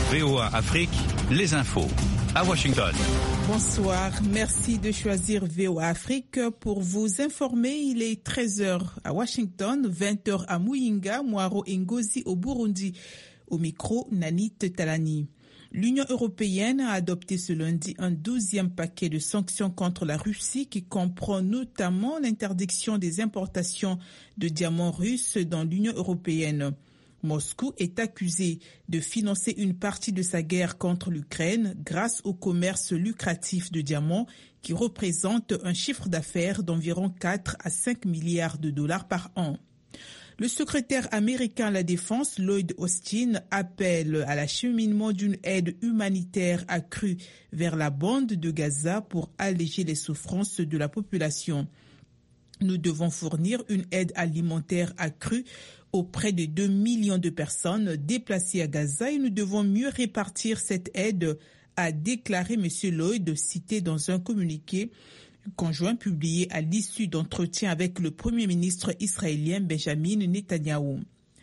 VOA Afrique, les infos à Washington. Bonsoir, merci de choisir VOA Afrique pour vous informer. Il est 13h à Washington, 20h à Muyinga, Mwaro Ngozi au Burundi. Au micro, Nanit Talani. L'Union européenne a adopté ce lundi un 12e paquet de sanctions contre la Russie qui comprend notamment l'interdiction des importations de diamants russes dans l'Union européenne. Moscou est accusé de financer une partie de sa guerre contre l'Ukraine grâce au commerce lucratif de diamants qui représente un chiffre d'affaires d'environ 4 à 5 milliards de dollars par an. Le secrétaire américain à la Défense, Lloyd Austin, appelle à l'acheminement d'une aide humanitaire accrue vers la bande de Gaza pour alléger les souffrances de la population. Nous devons fournir une aide alimentaire accrue auprès de 2 millions de personnes déplacées à Gaza et nous devons mieux répartir cette aide, a déclaré M. Lloyd, cité dans un communiqué conjoint publié à l'issue d'entretiens avec le Premier ministre israélien Benjamin Netanyahou.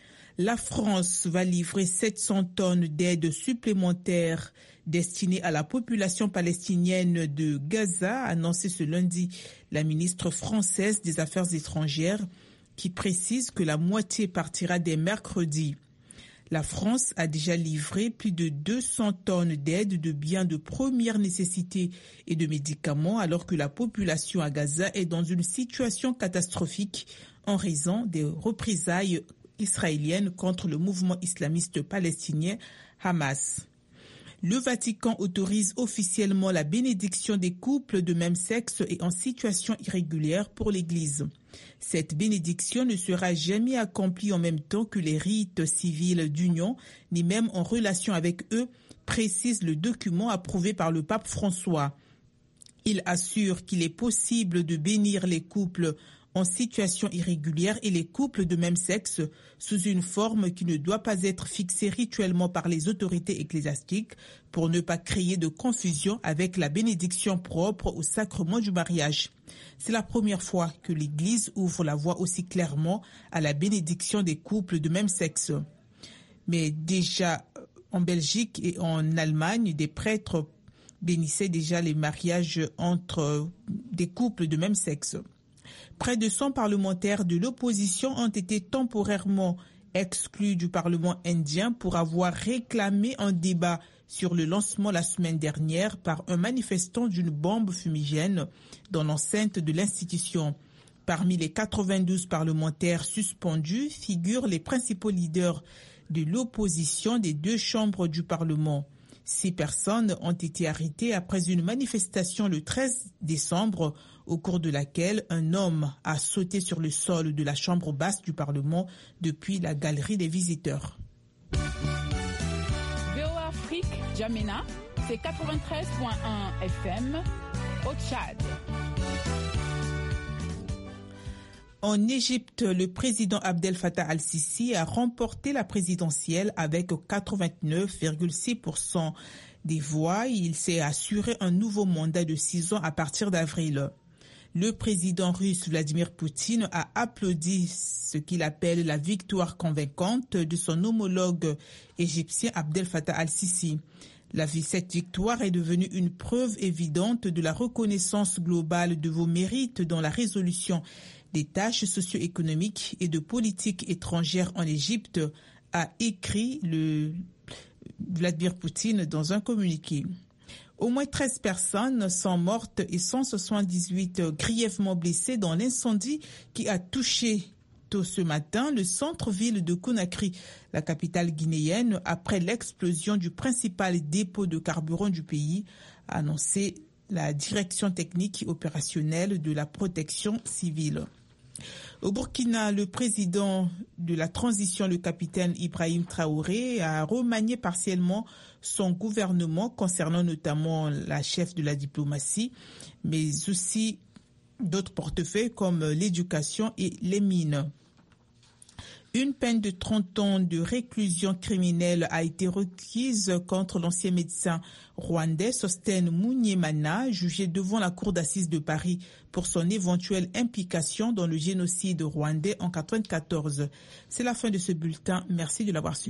La France va livrer 700 tonnes d'aide supplémentaires destinées à la population palestinienne de Gaza, a annoncé ce lundi la ministre française des Affaires étrangères, qui précise que la moitié partira dès mercredi. La France a déjà livré plus de 200 tonnes d'aide de biens de première nécessité et de médicaments alors que la population à Gaza est dans une situation catastrophique en raison des représailles israéliennes contre le mouvement islamiste palestinien Hamas. Le Vatican autorise officiellement la bénédiction des couples de même sexe et en situation irrégulière pour l'Église. Cette bénédiction ne sera jamais accomplie en même temps que les rites civils d'union, ni même en relation avec eux, précise le document approuvé par le pape François. Il assure qu'il est possible de bénir les couples en situation irrégulière et les couples de même sexe sous une forme qui ne doit pas être fixée rituellement par les autorités ecclésiastiques pour ne pas créer de confusion avec la bénédiction propre au sacrement du mariage. C'est la première fois que l'Église ouvre la voie aussi clairement à la bénédiction des couples de même sexe. Mais déjà en Belgique et en Allemagne, des prêtres bénissaient déjà les mariages entre des couples de même sexe. Près de 100 parlementaires de l'opposition ont été temporairement exclus du Parlement indien pour avoir réclamé un débat sur le lancement la semaine dernière par un manifestant d'une bombe fumigène dans l'enceinte de l'institution. Parmi les 92 parlementaires suspendus figurent les principaux leaders de l'opposition des deux chambres du Parlement. 6 personnes ont été arrêtées après une manifestation le 13 décembre au cours de laquelle un homme a sauté sur le sol de la chambre basse du Parlement depuis la galerie des visiteurs. VOA Afrique, Djamena, c'est 93.1 FM au Tchad. En Égypte, le président Abdel Fattah al-Sisi a remporté la présidentielle avec 89,6% des voix. Il s'est assuré un nouveau mandat de 6 ans à partir d'avril. Le président russe Vladimir Poutine a applaudi ce qu'il appelle la victoire convaincante de son homologue égyptien Abdel Fattah al-Sisi. Cette victoire est devenue une preuve évidente de la reconnaissance globale de vos mérites dans la résolution des tâches socio-économiques et de politique étrangère en Égypte, a écrit Vladimir Poutine dans un communiqué. Au moins 13 personnes sont mortes et 178 grièvement blessées dans l'incendie qui a touché tôt ce matin le centre-ville de Conakry, la capitale guinéenne, après l'explosion du principal dépôt de carburant du pays, a annoncé la direction technique et opérationnelle de la protection civile. Au Burkina, le président de la transition, le capitaine Ibrahim Traoré, a remanié partiellement son gouvernement concernant notamment la chef de la diplomatie, mais aussi d'autres portefeuilles comme l'éducation et les mines. Une peine de 30 ans de réclusion criminelle a été requise contre l'ancien médecin rwandais Sostène Munyemana, jugé devant la cour d'assises de Paris pour son éventuelle implication dans le génocide rwandais en 1994. C'est la fin de ce bulletin. Merci de l'avoir suivi.